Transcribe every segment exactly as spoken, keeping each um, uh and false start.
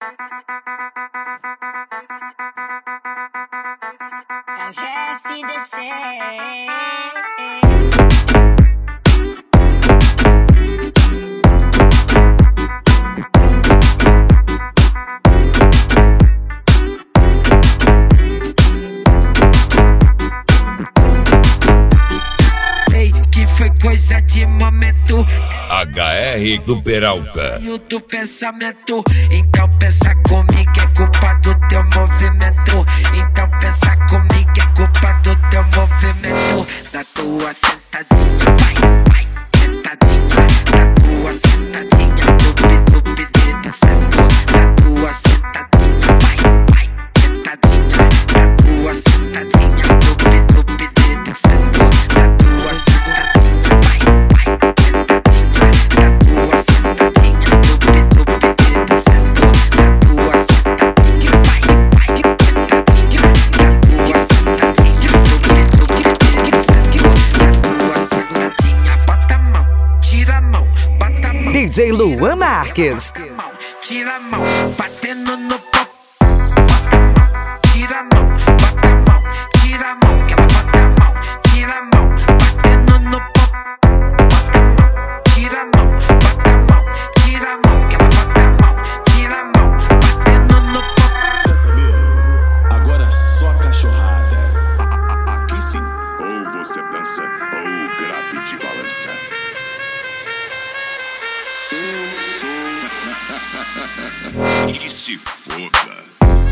É o G F D C. Ei, que foi coisa de momento. H R do Peralta. E o do pensamento. Então pensa comigo, é culpa do teu movimento. Então pensa comigo, é culpa do teu movimento. Da tua sentadinha, vai, vai, sentadinha. Da tua sentadinha, dupi, dupi, de descendo. Da tua sentadinha, vai, vai, sentadinha. Da tua sentadinha, dupi, dupi, de descendo. Da tua sentadinha, vai, vai, sentadinha. Da tua sentadinha, dupi, dupi, de descendo. Da tua sentadinha, vai, vai, sentadinha. Da tua sentadinha, dupi, dupi, de descendo. Da tua sentadinha, bota a mão, tira a mão, bota a mão. D J Luan Marques. Bota a mão, tira a mão, batendo no pop. Bota a mão, tira a mão, bota a mão, tira a mão, que ela bota a mão, tira a mão, batendo no pop. Bota a mão, tira a mão, bota a mão, tira a mão, que ela bota a mão, tira a mão, batendo no pop. Quer saber? Agora é só cachorrada. A- a- Aqui sim, ou você dança ou o grave te balança. Que se foda.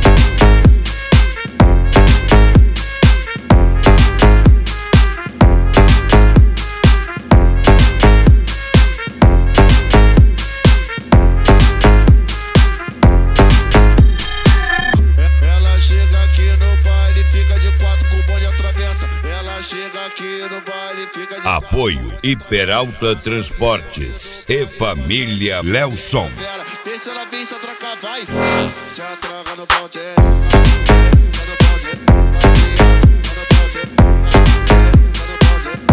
Ela chega aqui no baile, fica de quatro com o bonde atravessa. Ela chega aqui no baile, fica de Apoio e Peralta Transportes e Família Lelson. Vera, vê se ela vem, se atracar, vai. Se atraca no bonde, é. Tá no bonde, tá no bonde, tá no bonde, tá no bonde, tá no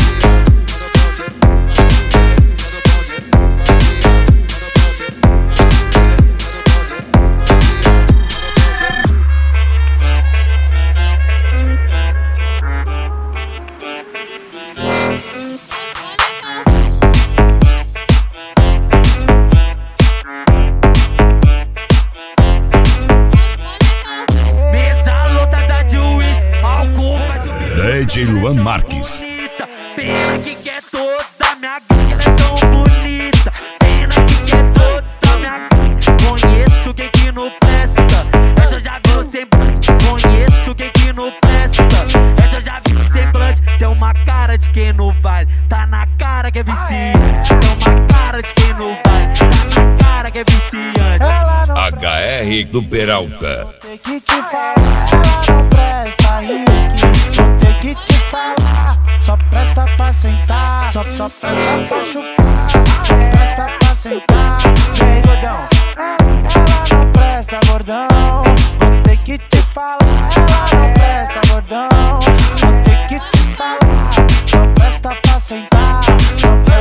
Mesa lotada de uísque, álcool faz o D J Luan Marques. bonita. Pena que quer toda minha gangue, ela é tão bonita. Pena que quer toda minha gangue. Conheço quem que não presta, essa eu já vi no semblante. Conheço quem que não presta, essa eu já vi no semblante. Tem uma cara de quem não vale, tá na cara que é viciante. Tem uma cara de quem não vale, tá na cara que é viciante. H R do Peralta. Tem que te falar, ela não presta, Rick. Vou ter que te falar, só presta pra sentar, só, só presta pra chupar, só presta pra sentar. Vem, gordão, ela, ela não presta, gordão. Vou ter que te falar, ela não presta, gordão. Vou ter que te falar, só presta pra sentar, só presta